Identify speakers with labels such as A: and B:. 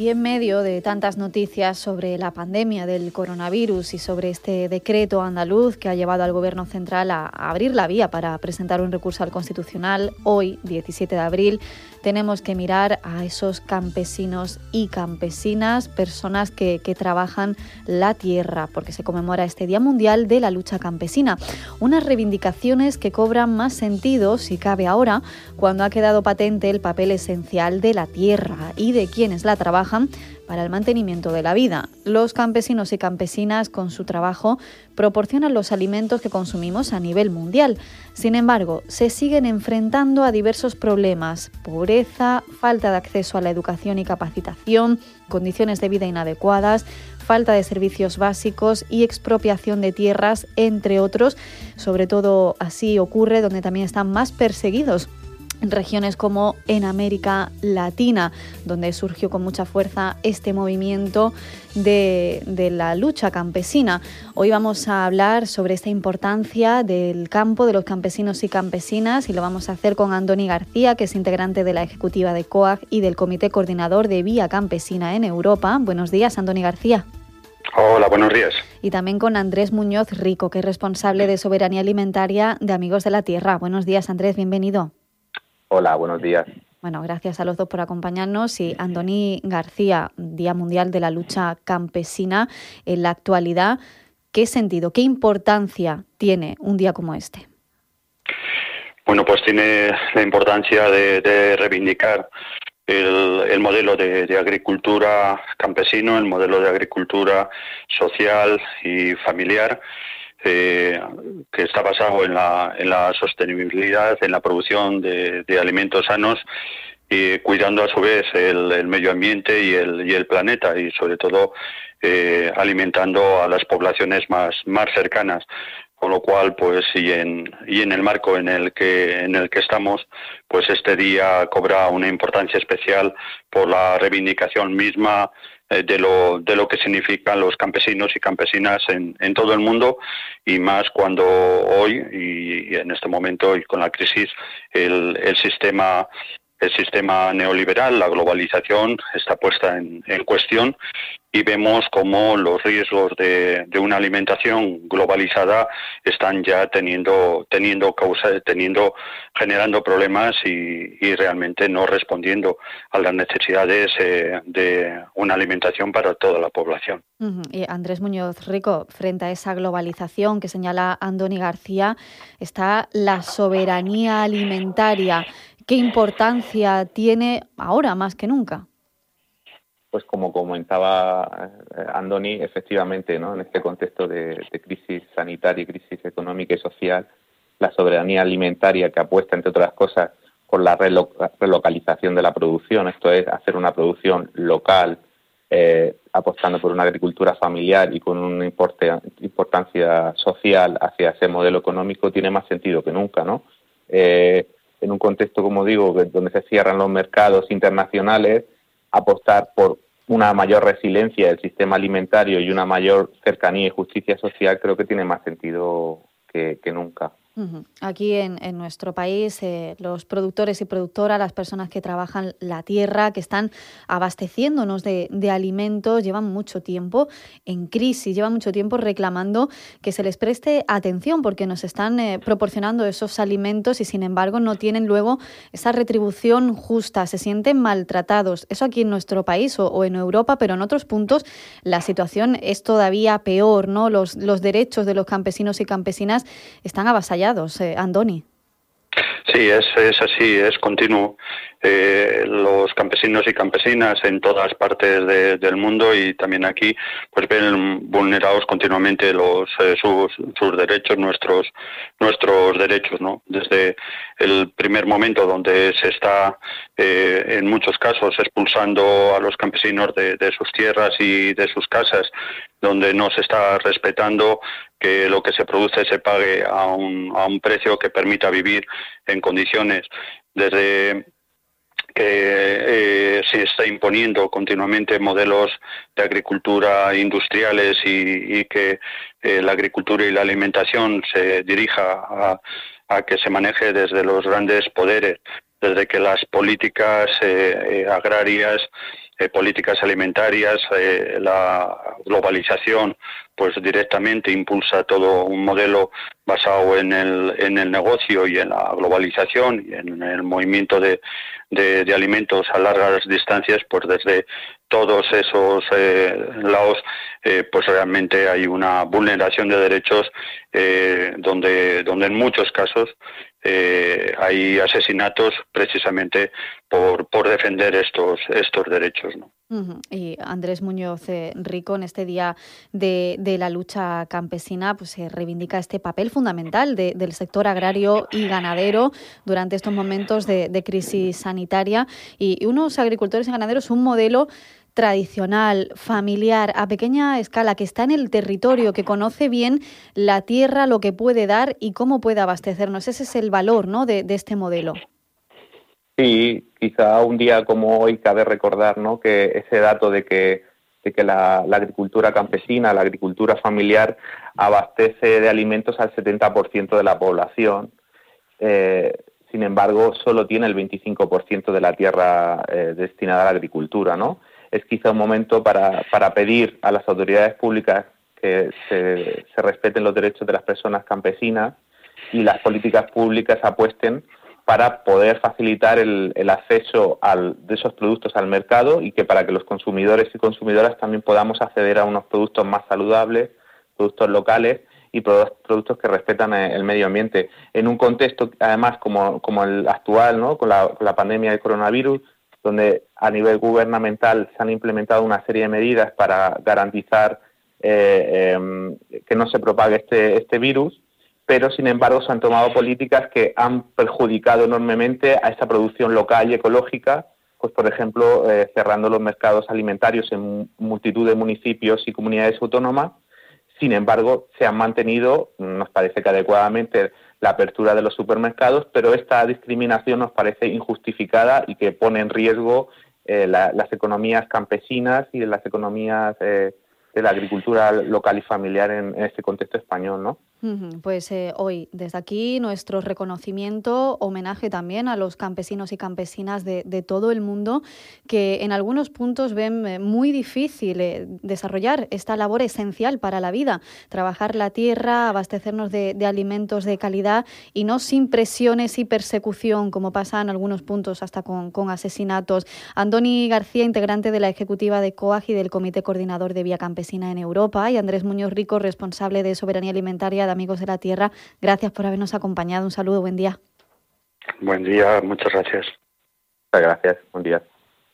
A: Y en medio de tantas noticias sobre la pandemia del coronavirus y sobre este decreto andaluz que ha llevado al Gobierno central a abrir la vía para presentar un recurso al Constitucional, hoy, 17 de abril, tenemos que mirar a esos campesinos y campesinas, personas que trabajan la tierra, porque se conmemora este Día Mundial de la Lucha Campesina. Unas reivindicaciones que cobran más sentido, si cabe ahora, cuando ha quedado patente el papel esencial de la tierra y de quienes la trabajan para el mantenimiento de la vida. Los campesinos y campesinas, con su trabajo, proporcionan los alimentos que consumimos a nivel mundial. Sin embargo, se siguen enfrentando a diversos problemas: pobreza, falta de acceso a la educación y capacitación, condiciones de vida inadecuadas, falta de servicios básicos y expropiación de tierras, entre otros. Sobre todo así ocurre donde también están más perseguidos, en regiones como en América Latina, donde surgió con mucha fuerza este movimiento de la lucha campesina. Hoy vamos a hablar sobre esta importancia del campo, de los campesinos y campesinas, y lo vamos a hacer con Andoni García, que es integrante de la ejecutiva de COAG y del Comité Coordinador de Vía Campesina en Europa. Buenos días, Andoni García.
B: Hola, buenos días.
A: Y también con Andrés Muñoz Rico, que es responsable de soberanía alimentaria de Amigos de la Tierra. Buenos días, Andrés, bienvenido.
C: Hola, buenos días.
A: Bueno, gracias a los dos por acompañarnos. Y Andoni García, Día Mundial de la Lucha Campesina, en la actualidad, ¿qué sentido, qué importancia tiene un día como este?
B: Bueno, pues tiene la importancia de reivindicar el modelo de agricultura campesino, el modelo de agricultura social y familiar, que está basado en la sostenibilidad, en la producción de alimentos sanos, y cuidando a su vez el medio ambiente y el planeta, y sobre todo alimentando a las poblaciones más cercanas. Con lo cual, pues, y en el marco en el que estamos, pues este día cobra una importancia especial por la reivindicación misma de lo que significan los campesinos y campesinas en todo el mundo, y más cuando hoy y en este momento, y con la crisis, el sistema neoliberal, la globalización, está puesta en cuestión, y vemos cómo los riesgos de una alimentación globalizada están ya generando problemas y realmente no respondiendo a las necesidades de una alimentación para toda la población.
A: Y Andrés Muñoz Rico, frente a esa globalización que señala Andoni García, está la soberanía alimentaria. ¿Qué importancia tiene ahora más que nunca?
C: Pues como comentaba Andoni, efectivamente, ¿no? En este contexto de crisis sanitaria, crisis económica y social, la soberanía alimentaria, que apuesta, entre otras cosas, por la relocalización de la producción, esto es, hacer una producción local, apostando por una agricultura familiar y con una importancia social hacia ese modelo económico, tiene más sentido que nunca, ¿no? En un contexto, como digo, donde se cierran los mercados internacionales, apostar por una mayor resiliencia del sistema alimentario y una mayor cercanía y justicia social creo que tiene más sentido que nunca.
A: Aquí en nuestro país, los productores y productoras, las personas que trabajan la tierra, que están abasteciéndonos de alimentos, llevan mucho tiempo en crisis, llevan mucho tiempo reclamando que se les preste atención, porque nos están proporcionando esos alimentos y, sin embargo, no tienen luego esa retribución justa, se sienten maltratados. Eso aquí en nuestro país o en Europa, pero en otros puntos la situación es todavía peor, ¿no? Los derechos de los campesinos y campesinas están avasallados. Andoni.
B: Sí, es así, es continuo. Los campesinos y campesinas en todas partes del mundo y también aquí, pues ven vulnerados continuamente sus derechos, nuestros derechos, ¿no? Desde el primer momento donde se está, en muchos casos, expulsando a los campesinos de sus tierras y de sus casas, donde no se está respetando que lo que se produce se pague a un precio que permita vivir en condiciones, desde que se está imponiendo continuamente modelos de agricultura industriales y que la agricultura y la alimentación se dirija a que se maneje desde los grandes poderes, desde que las políticas agrarias políticas alimentarias, la globalización pues directamente impulsa todo un modelo basado en el negocio y en la globalización y en el movimiento de alimentos a largas distancias, pues desde todos esos lados pues realmente hay una vulneración de derechos donde en muchos casos hay asesinatos precisamente por defender estos derechos, ¿no?
A: Y Andrés Muñoz Rico, en este día de la lucha campesina, pues se reivindica este papel fundamental del sector agrario y ganadero durante estos momentos de crisis sanitaria, y unos agricultores y ganaderos, un modelo tradicional, familiar, a pequeña escala, que está en el territorio, que conoce bien la tierra, lo que puede dar y cómo puede abastecernos. Ese es el valor, ¿no?, de este modelo.
C: Sí, quizá un día como hoy cabe recordar, ¿no?, que ese dato de que la agricultura campesina, la agricultura familiar, abastece de alimentos al 70% de la población. Sin embargo, solo tiene el 25% de la tierra destinada a la agricultura, ¿no? Es quizá un momento para pedir a las autoridades públicas que se respeten los derechos de las personas campesinas y las políticas públicas apuesten para poder facilitar el acceso de esos productos al mercado, y que para que los consumidores y consumidoras también podamos acceder a unos productos más saludables, productos locales y productos que respetan el medio ambiente. En un contexto, además, como el actual, ¿no?, con la pandemia del coronavirus, donde a nivel gubernamental se han implementado una serie de medidas para garantizar que no se propague este virus, pero sin embargo se han tomado políticas que han perjudicado enormemente a esa producción local y ecológica, pues por ejemplo cerrando los mercados alimentarios en multitud de municipios y comunidades autónomas. Sin embargo, se han mantenido, nos parece que adecuadamente, la apertura de los supermercados, pero esta discriminación nos parece injustificada y que pone en riesgo las economías campesinas y las economías de la agricultura local y familiar en este contexto español, ¿no?
A: Pues hoy, desde aquí, nuestro reconocimiento, homenaje también a los campesinos y campesinas de todo el mundo, que en algunos puntos ven muy difícil desarrollar esta labor esencial para la vida, trabajar la tierra, abastecernos de alimentos de calidad y no sin presiones y persecución, como pasa en algunos puntos, hasta con asesinatos. Andoni García, integrante de la ejecutiva de COAG y del Comité Coordinador de Vía Campesina en Europa, y Andrés Muñoz Rico, responsable de Soberanía Alimentaria de Amigos de la Tierra, gracias por habernos acompañado. Un saludo, buen día.
B: Buen día, muchas gracias.
C: Muchas gracias, buen día.